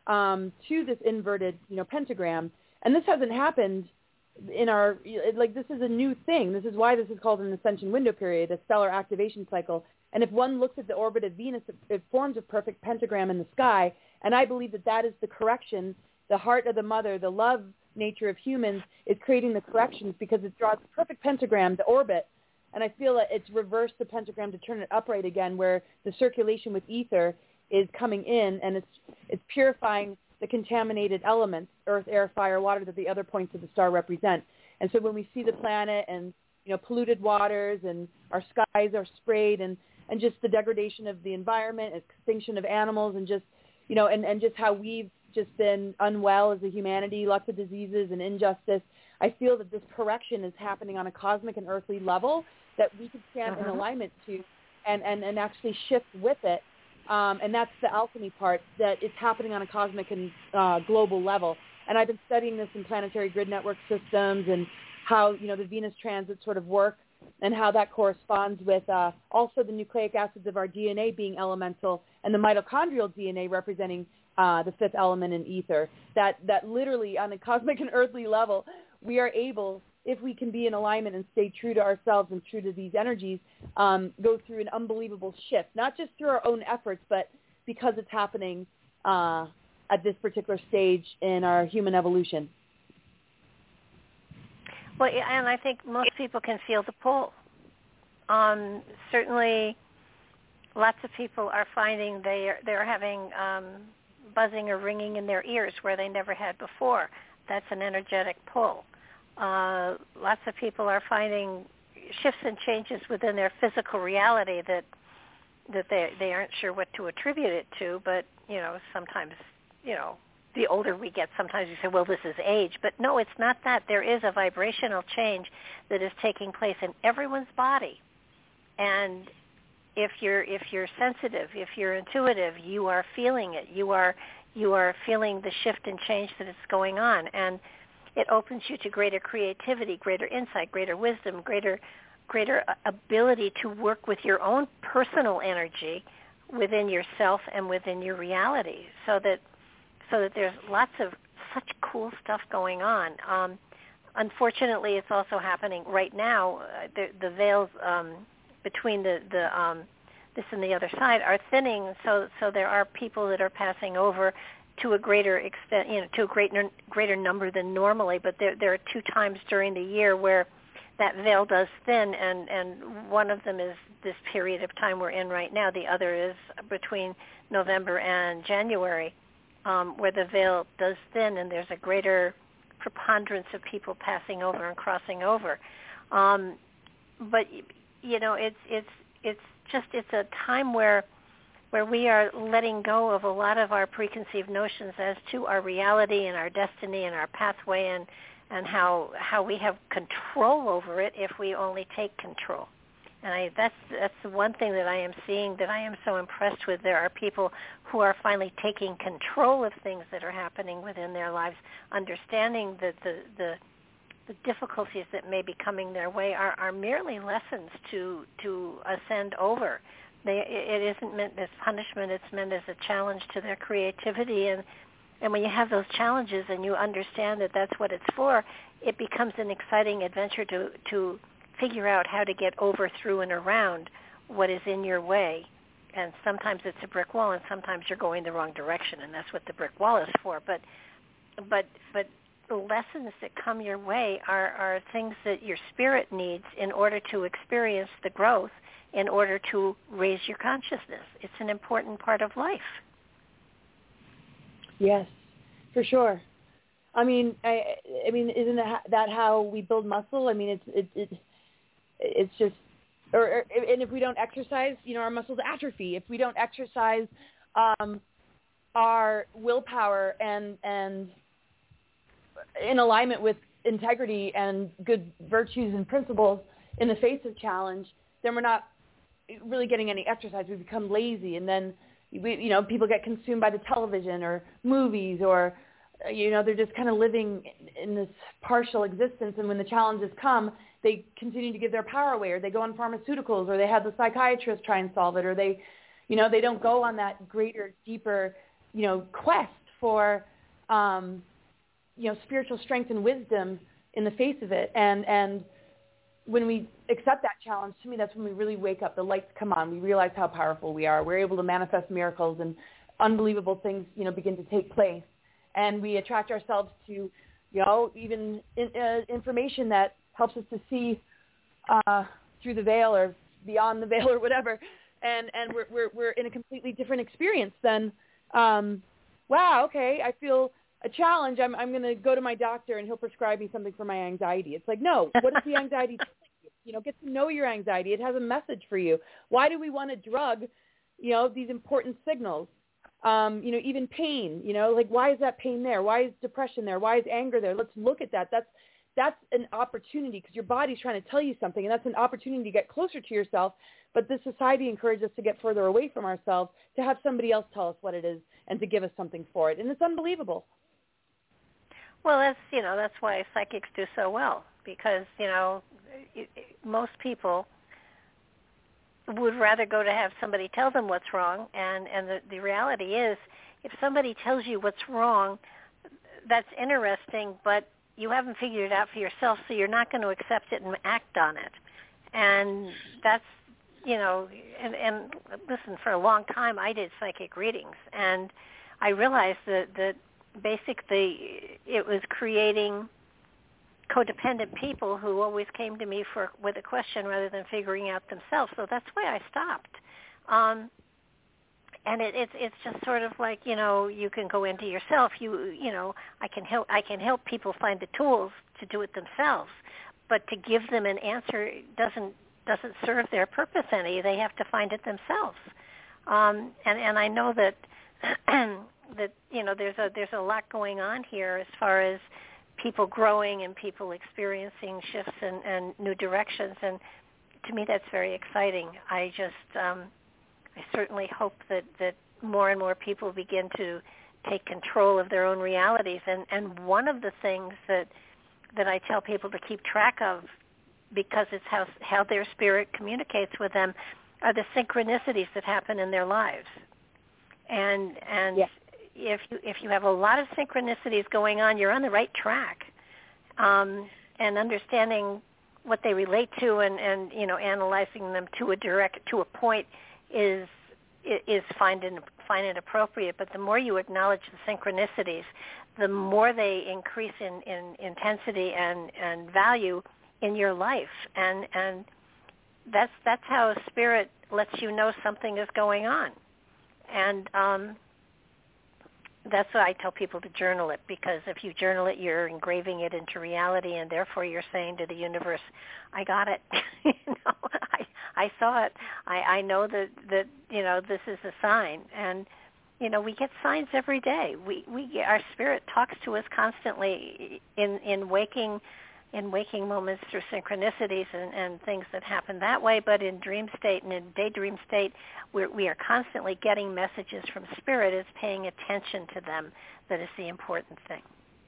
um, to this inverted, you know, pentagram. And this hasn't happened in our, like, this is a new thing. This is why this is called an ascension window period, a stellar activation cycle. And if one looks at the orbit of Venus, it, it forms a perfect pentagram in the sky. And I believe that that is the correction. The heart of the mother, the love nature of humans is creating the corrections because it draws a perfect pentagram, the orbit. And I feel that it's reversed the pentagram to turn it upright again, where the circulation with ether is coming in, and it's it's purifying the contaminated elements, earth, air, fire, water, that the other points of the star represent. And so when we see the planet and, you know, polluted waters and our skies are sprayed and, and just the degradation of the environment, extinction of animals, and just, you know, and, and just how we've just been unwell as a humanity, lots of diseases and injustice, I feel that this correction is happening on a cosmic and earthly level that we can stand uh-huh. in alignment to and, and, and actually shift with it. Um, and that's the alchemy part, that it's happening on a cosmic and uh, global level. And I've been studying this in planetary grid network systems and how, you know, the Venus transits sort of work and how that corresponds with uh, also the nucleic acids of our D N A being elemental and the mitochondrial D N A representing uh, the fifth element in ether. That, that literally on a cosmic and earthly level, we are able, if we can be in alignment and stay true to ourselves and true to these energies, um, go through an unbelievable shift, not just through our own efforts, but because it's happening uh, at this particular stage in our human evolution. Well, and I think most people can feel the pull. Um, certainly, lots of people are finding they are, they're having um, buzzing or ringing in their ears where they never had before. That's an energetic pull. Uh, lots of people are finding shifts and changes within their physical reality that that they they aren't sure what to attribute it to. But you know, sometimes you know, the older we get, sometimes you say, well, this is age. But no, it's not that. There is a vibrational change that is taking place in everyone's body, and if you're if you're sensitive, if you're intuitive, you are feeling it. You are you are feeling the shift and change that is going on, and it opens you to greater creativity, greater insight, greater wisdom, greater greater ability to work with your own personal energy within yourself and within your reality, so that so that there's lots of such cool stuff going on. Um, unfortunately, it's also happening right now. Uh, the, the veils um, between the, the um, this and the other side are thinning, so so there are people that are passing over to a greater extent, you know, to a greater greater number than normally. But there there are two times during the year where that veil does thin, and, and one of them is this period of time we're in right now. The other is between November and January, um, where the veil does thin, and there's a greater preponderance of people passing over and crossing over. Um, but you know, it's it's it's just it's a time where where we are letting go of a lot of our preconceived notions as to our reality and our destiny and our pathway, and and how how we have control over it if we only take control. And I, that's that's the one thing that I am seeing that I am so impressed with. There are people who are finally taking control of things that are happening within their lives, understanding that the the, the difficulties that may be coming their way are, are merely lessons to to ascend over. They, it isn't meant as punishment. It's meant as a challenge to their creativity. And And when you have those challenges and you understand that that's what it's for, it becomes an exciting adventure to, to figure out how to get over, through, and around what is in your way. And sometimes it's a brick wall, and sometimes you're going the wrong direction, and that's what the brick wall is for. But but but the lessons that come your way are, are things that your spirit needs in order to experience the growth, in order to raise your consciousness. It's an important part of life. Yes, for sure. I mean, I, I mean, isn't that how we build muscle? I mean, it's it, it it's just, or, or and if we don't exercise, you know, our muscles atrophy. If we don't exercise um, our willpower and and in alignment with integrity and good virtues and principles in the face of challenge, then we're not really getting any exercise. We become lazy, and then we, you know, people get consumed by the television or movies, or, you know, they're just kind of living in this partial existence. And when the challenges come, they continue to give their power away, or they go on pharmaceuticals, or they have the psychiatrist try and solve it, or they, you know, they don't go on that greater, deeper, you know, quest for, um, you know, spiritual strength and wisdom in the face of it. And, and when we accept that challenge, to me, that's when we really wake up. The lights come on. We realize how powerful we are. We're able to manifest miracles and unbelievable things, you know, begin to take place. And we attract ourselves to, you know, even in, uh, information that helps us to see uh, through the veil or beyond the veil or whatever. And, and we're, we're, we're in a completely different experience than, um, wow, okay, I feel a challenge. I'm, I'm going to go to my doctor and he'll prescribe me something for my anxiety. It's like, no, what is the anxiety telling you? You know, get to know your anxiety. It has a message for you. Why do we want to drug, you know, these important signals? Um, you know, even pain, you know, like why is that pain there? Why is depression there? Why is anger there? Let's look at that. That's, that's an opportunity because your body's trying to tell you something, and that's an opportunity to get closer to yourself. But this society encourages us to get further away from ourselves, to have somebody else tell us what it is and to give us something for it. And it's unbelievable. Well, that's, you know, that's why psychics do so well, because, you know, it, it, most people would rather go to have somebody tell them what's wrong. And, and the, the reality is, if somebody tells you what's wrong, that's interesting, but you haven't figured it out for yourself, so you're not going to accept it and act on it. And that's, you know, and, and listen, for a long time I did psychic readings, and I realized that, that basically it was creating codependent people who always came to me for with a question rather than figuring out themselves. So that's why I stopped. Um, and it, it's it's just sort of like, you know, you can go into yourself. You you know, I can help I can help people find the tools to do it themselves, but to give them an answer doesn't doesn't serve their purpose any. They have to find it themselves. Um, and and I know that that you know there's a there's a lot going on here as far as people growing and people experiencing shifts and, and new directions, and to me that's very exciting. I just um, I certainly hope that, that more and more people begin to take control of their own realities, and, and one of the things that that I tell people to keep track of, because it's how how their spirit communicates with them, are the synchronicities that happen in their lives. And and yeah. if you if you have a lot of synchronicities going on, you're on the right track. Um, and understanding what they relate to, and, and you know analyzing them to a direct to a point is is fine and fine and appropriate. But the more you acknowledge the synchronicities, the more they increase in, in intensity and, and value in your life. And and that's that's how spirit lets you know something is going on. And um, that's why I tell people to journal it, because if you journal it, you're engraving it into reality, and therefore you're saying to the universe, I got it. you know, I, I saw it. I, I know that, that, you know, this is a sign. And, you know, we get signs every day. We, we our spirit talks to us constantly in, in waking in waking moments through synchronicities and, and things that happen that way, but in dream state and in daydream state, we're, we are constantly getting messages from spirit. It's paying attention to them that is the important thing.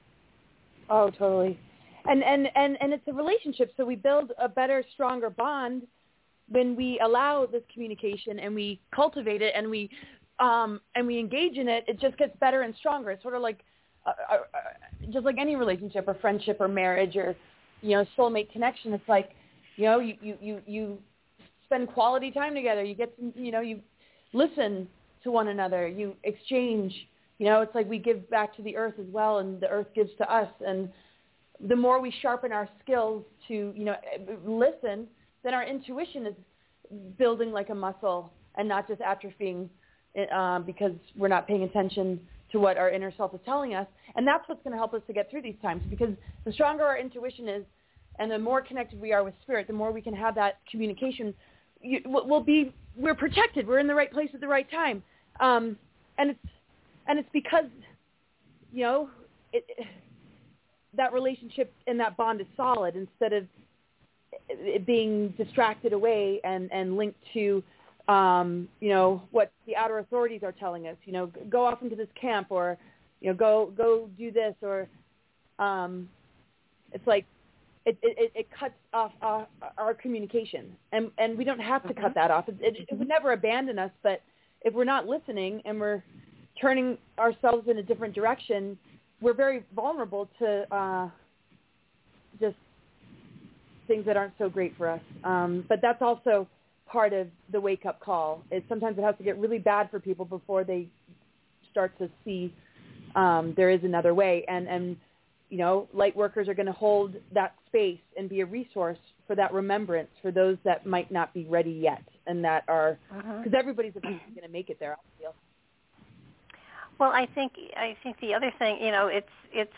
Oh, totally. And, and, and, and it's a relationship, so we build a better, stronger bond when we allow this communication and we cultivate it and we um, and we engage in it. It just gets better and stronger. It's sort of like uh, uh, just like any relationship or friendship or marriage or, you know, soulmate connection. It's like, you know, you, you, you, you spend quality time together. You get to, you know, you listen to one another. You exchange. You know, it's like we give back to the earth as well, and the earth gives to us. And the more we sharpen our skills to, you know, listen, then our intuition is building like a muscle and not just atrophying uh, because we're not paying attention to what our inner self is telling us. And that's what's going to help us to get through these times, because the stronger our intuition is and the more connected we are with spirit, the more we can have that communication. You, we'll be, we're protected. We're in the right place at the right time. Um, and it's, and it's because, you know, it, it, that relationship and that bond is solid instead of it being distracted away and, and linked to, um, you know, what the outer authorities are telling us, you know, go off into this camp, or, you know, go, go do this, or um, it's like it, it, it cuts off our, our communication, and, and we don't have to cut that off. It, it, it would never abandon us, but if we're not listening and we're turning ourselves in a different direction, we're very vulnerable to uh, just things that aren't so great for us. Um, but that's also part of the wake-up call. It, sometimes it has to get really bad for people before they start to see um, there is another way. And, and, you know, light workers are going to hold that space and be a resource for that remembrance for those that might not be ready yet and that are, because uh-huh. everybody's eventually going to make it there, I feel. Well, I think I think the other thing, you know, it's it's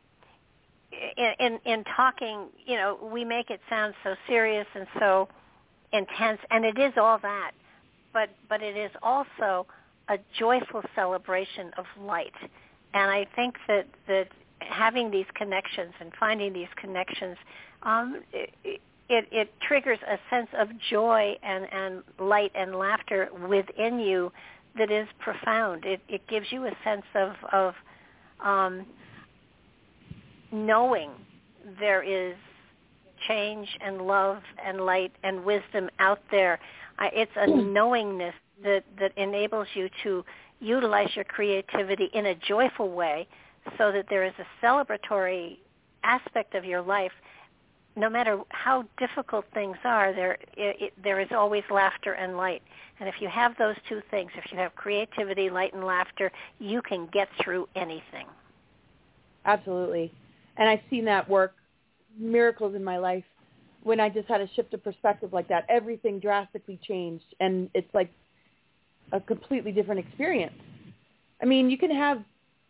in, in in talking, you know, we make it sound so serious and so intense, and it is all that, but but it is also a joyful celebration of light. And I think that that having these connections and finding these connections, um, it, it it triggers a sense of joy and and light and laughter within you that is profound. It, it gives you a sense of, of um, knowing there is change and love and light and wisdom out there. Uh, it's a knowingness that, that enables you to utilize your creativity in a joyful way so that there is a celebratory aspect of your life. No matter how difficult things are, there it, it, there is always laughter and light. And if you have those two things, if you have creativity, light, and laughter, you can get through anything. Absolutely. And I've seen that work, miracles in my life, when I just had a shift of perspective like that. Everything drastically changed, and it's like a completely different experience. I mean, you can have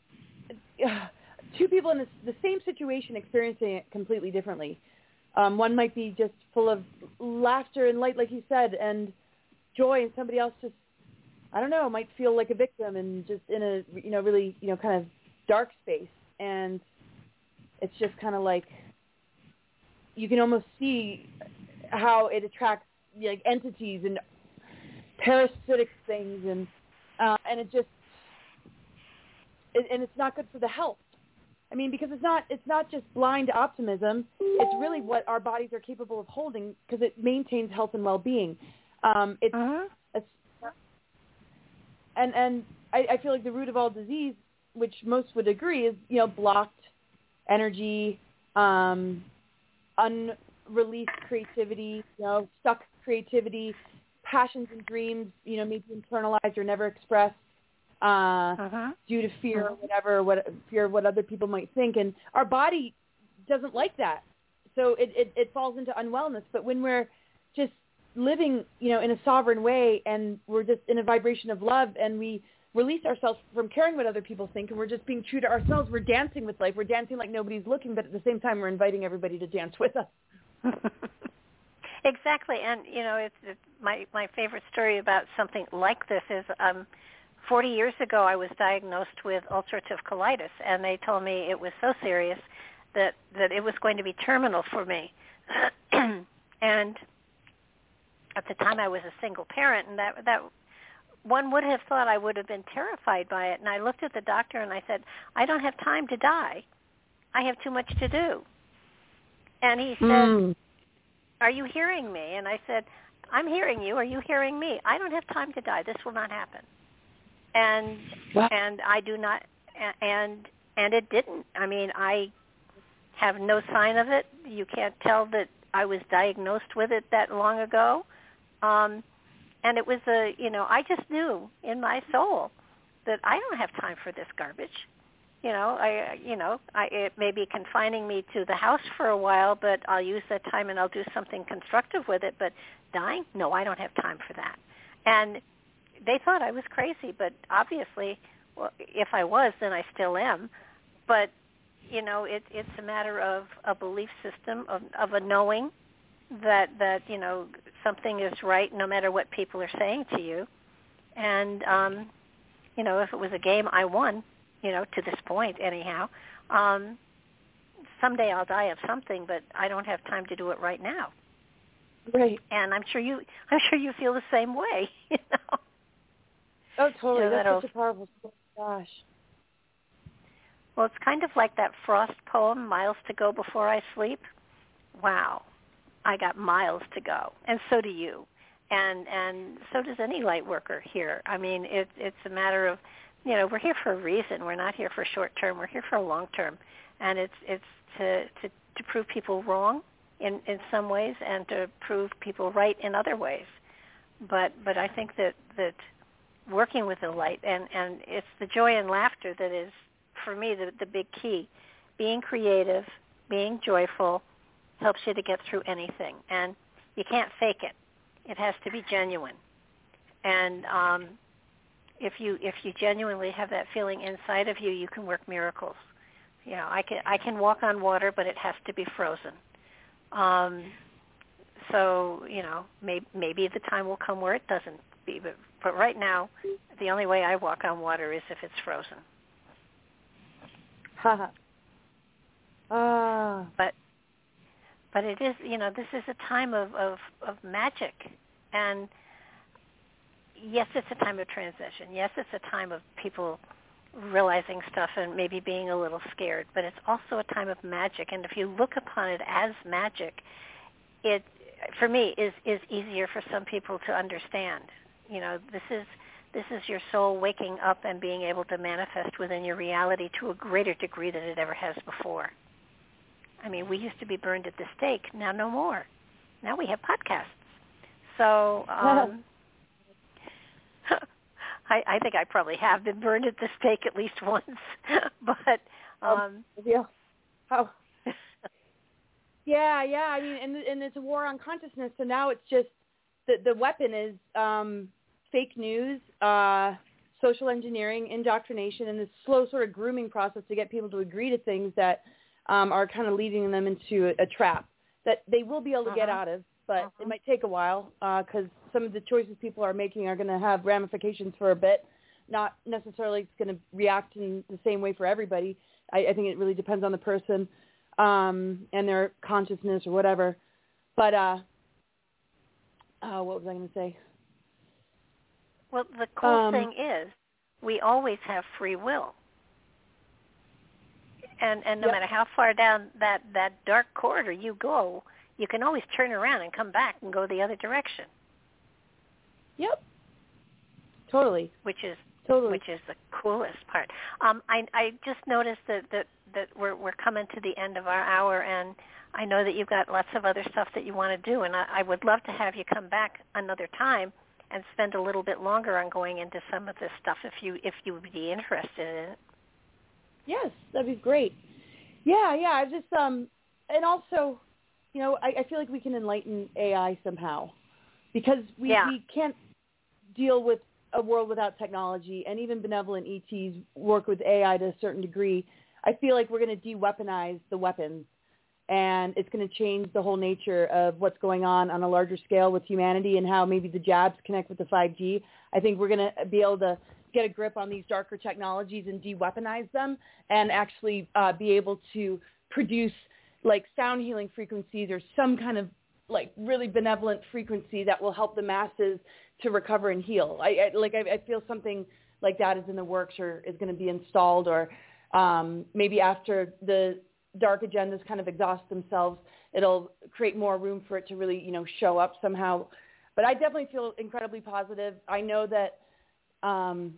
uh, two people in the, the same situation experiencing it completely differently. Um, one might be just full of laughter and light, like you said, and joy, and somebody else just, I don't know, might feel like a victim and just in a, you know, really, you know, kind of dark space. And it's just kind of like, you can almost see how it attracts like entities and parasitic things, and uh, and it just, it, and it's not good for the health. I mean, because it's not it's not just blind optimism. It's really what our bodies are capable of holding, because it maintains health and well-being. Um, it's, uh-huh. it's and and I, I feel like the root of all disease, which most would agree, is, you know, blocked energy, um, unreleased creativity, you know, stuck creativity, passions and dreams, you know, maybe internalized or never expressed. Uh, uh-huh. due to fear uh-huh. or whatever, what fear of what other people might think. And our body doesn't like that. So it, it, it falls into unwellness. But when we're just living, you know, in a sovereign way, and we're just in a vibration of love, and we release ourselves from caring what other people think, and we're just being true to ourselves, we're dancing with life. We're dancing like nobody's looking, but at the same time, we're inviting everybody to dance with us. Exactly. And, you know, it's, it's my, my favorite story about something like this is, um, forty years ago, I was diagnosed with ulcerative colitis, and they told me it was so serious that, that it was going to be terminal for me. And at the time, I was a single parent, and that that one would have thought I would have been terrified by it. And I looked at the doctor, and I said, I don't have time to die. I have too much to do. And he said, mm. Are you hearing me? And I said, I'm hearing you. Are you hearing me? I don't have time to die. This will not happen. And what? and I do not, and and it didn't. I mean, I have no sign of it. You can't tell that I was diagnosed with it that long ago. Um, and it was a, you know, I just knew in my soul that I don't have time for this garbage. You know, I, you know, I, it may be confining me to the house for a while, but I'll use that time and I'll do something constructive with it. But dying? No, I don't have time for that. And they thought I was crazy, but obviously, well, if I was, then I still am. But, you know, it, it's a matter of a belief system, of, of a knowing that, that, you know, something is right no matter what people are saying to you. And, um, you know, if it was a game, I won, you know, to this point anyhow. Um, someday I'll die of something, but I don't have time to do it right now. Right. And I'm sure you, I'm sure you feel the same way, you know. Oh, totally. You know, That's such a powerful story. Gosh. Well, it's kind of like that Frost poem, Miles to Go Before I Sleep. Wow. I got miles to go. And so do you. And and so does any light worker here. I mean, it, it's a matter of you know, we're here for a reason. We're not here for short term. We're here for long term, and it's it's to to, to prove people wrong in, in some ways, and to prove people right in other ways. But but I think that, that working with the light, and, and it's the joy and laughter that is, for me, the, the big key. Being creative, being joyful, helps you to get through anything. And you can't fake it. It has to be genuine. And um, if you if you genuinely have that feeling inside of you, you can work miracles. You know, I can I can walk on water, but it has to be frozen. Um, so you know, may, maybe the time will come where it doesn't be. But but right now, the only way I walk on water is if it's frozen. Ha ah. But but it is, you know, this is a time of, of, of magic. And yes, it's a time of transition. Yes, it's a time of people realizing stuff and maybe being a little scared. But it's also a time of magic. And if you look upon it as magic, it, for me, is, is easier for some people to understand. You know, this is this is your soul waking up and being able to manifest within your reality to a greater degree than it ever has before. I mean, we used to be burned at the stake. Now no more. Now we have podcasts. So um, I, I think I probably have been burned at the stake at least once. but um, um, yeah, how? yeah, yeah. I mean, and and it's a war on consciousness. So now it's just the the weapon is um, fake news, uh, social engineering, indoctrination, and this slow sort of grooming process to get people to agree to things that um, are kind of leading them into a, a trap that they will be able to uh-huh. get out of, but uh-huh. it might take a while because uh, some of the choices people are making are going to have ramifications for a bit. Not necessarily it's going to react in the same way for everybody. I, I think it really depends on the person um, and their consciousness or whatever. But uh, uh, what was I going to say? Well, the cool um, thing is we always have free will. And and no yep. matter how far down that, that dark corridor you go, you can always turn around and come back and go the other direction. Yep. Totally. Which is totally. which is the coolest part. Um, I I just noticed that, that, that we're we're coming to the end of our hour, and I know that you've got lots of other stuff that you want to do, and I, I would love to have you come back another time and spend a little bit longer on going into some of this stuff if you if you would be interested in it. Yes, that'd be great. Yeah, yeah. I just um, and also, you know, I, I feel like we can enlighten A I somehow, because we yeah. we can't deal with a world without technology, and even benevolent E Ts work with A I to a certain degree. I feel like we're going to de-weaponize the weapons, and it's going to change the whole nature of what's going on on a larger scale with humanity and how maybe the jabs connect with the five G. I think we're going to be able to get a grip on these darker technologies and de-weaponize them and actually uh, be able to produce like sound healing frequencies or some kind of like really benevolent frequency that will help the masses to recover and heal. I, I like I, I feel something like that is in the works or is going to be installed, or um, maybe after the dark agendas kind of exhaust themselves, it'll create more room for it to really, you know, show up somehow. But I definitely feel incredibly positive. I know that, um,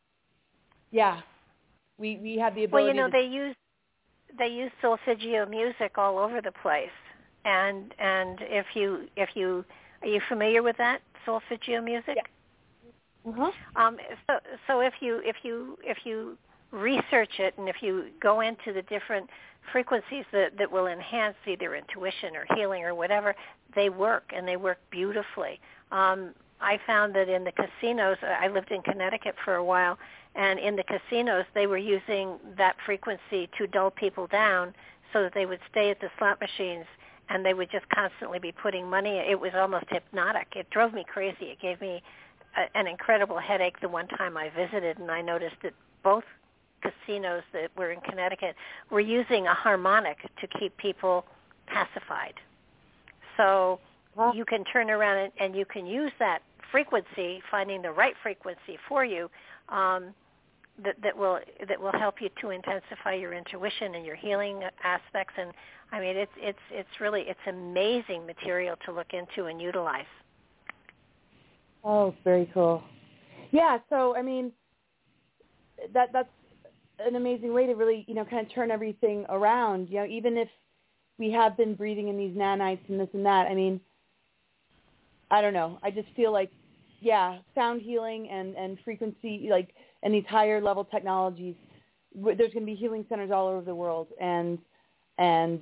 yeah, we we have the ability. Well, you know, to they use they use solfeggio music all over the place, and and if you if you are you familiar with that solfeggio music? Yeah. Uh-huh. Um, so so if you if you if you research it and if you go into the different frequencies that, that will enhance either intuition or healing or whatever, they work, and they work beautifully. Um, I found that in the casinos, I lived in Connecticut for a while, and in the casinos they were using that frequency to dull people down so that they would stay at the slot machines, and they would just constantly be putting money. It was almost hypnotic. It drove me crazy. It gave me a, an incredible headache the one time I visited, and I noticed that both casinos that were in Connecticut were using a harmonic to keep people pacified. So wow. you can turn around and, and you can use that frequency, finding the right frequency for you, um, that, that will that will help you to intensify your intuition and your healing aspects. And I mean, it's it's it's really it's amazing material to look into and utilize. Oh, very cool. Yeah. So I mean, that that's an amazing way to really, you know, kind of turn everything around. You know, even if we have been breathing in these nanites and this and that, I mean, I don't know. I just feel like, yeah, sound healing and, and frequency, like, and these higher level technologies, there's going to be healing centers all over the world. And, and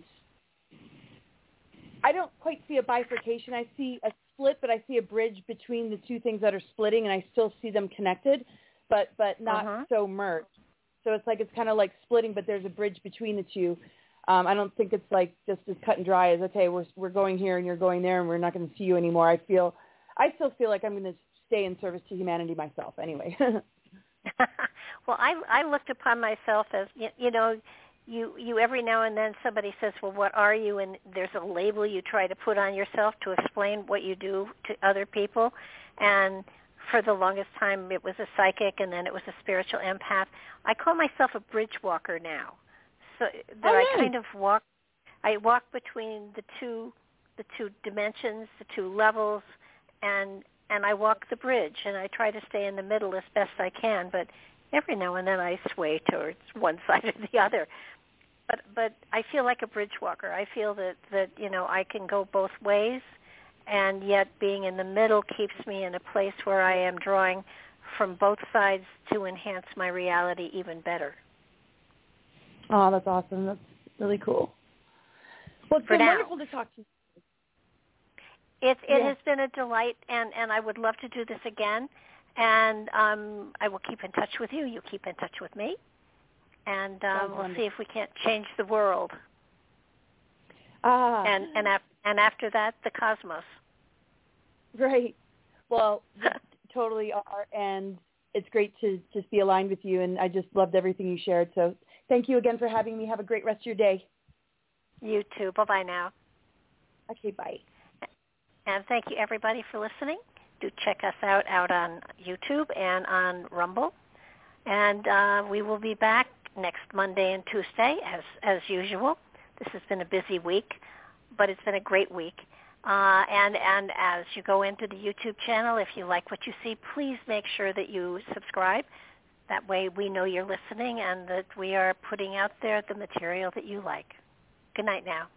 I don't quite see a bifurcation. I see a split, but I see a bridge between the two things that are splitting, and I still see them connected, but, but not uh-huh. so merged. So it's like, it's kind of like splitting, but there's a bridge between the two. Um, I don't think it's like just as cut and dry as, okay, we're we're going here and you're going there and we're not going to see you anymore. I feel, I still feel like I'm going to stay in service to humanity myself anyway. Well, I I looked upon myself as, you, you know, you you every now and then somebody says, well, what are you? And there's a label you try to put on yourself to explain what you do to other people. And for the longest time, it was a psychic, and then it was a spiritual empath. I call myself a bridge walker now. So that oh, I nice. kind of walk, I walk between the two, the two dimensions, the two levels, and and I walk the bridge, and I try to stay in the middle as best I can. But every now and then I sway towards one side or the other. But but I feel like a bridge walker. I feel that that you know I can go both ways, and yet being in the middle keeps me in a place where I am drawing from both sides to enhance my reality even better. Oh, that's awesome. That's really cool. Well, it's For been now. wonderful to talk to you. It, it yeah. has been a delight, and, and I would love to do this again. And um, I will keep in touch with you. You keep in touch with me. And um, we'll wonderful. see if we can't change the world. Ah. And, and, ap- and after that, the cosmos. Right. Well, you totally are. And it's great to just be aligned with you. And I just loved everything you shared. So thank you again for having me. Have a great rest of your day. You too. Bye-bye now. Okay, bye. And thank you, everybody, for listening. Do check us out out on YouTube and on Rumble. And uh, we will be back next Monday and Tuesday, as as usual. This has been a busy week, but it's been a great week. Uh, and, and as you go into the YouTube channel, if you like what you see, please make sure that you subscribe. That way we know you're listening and that we are putting out there the material that you like. Good night now.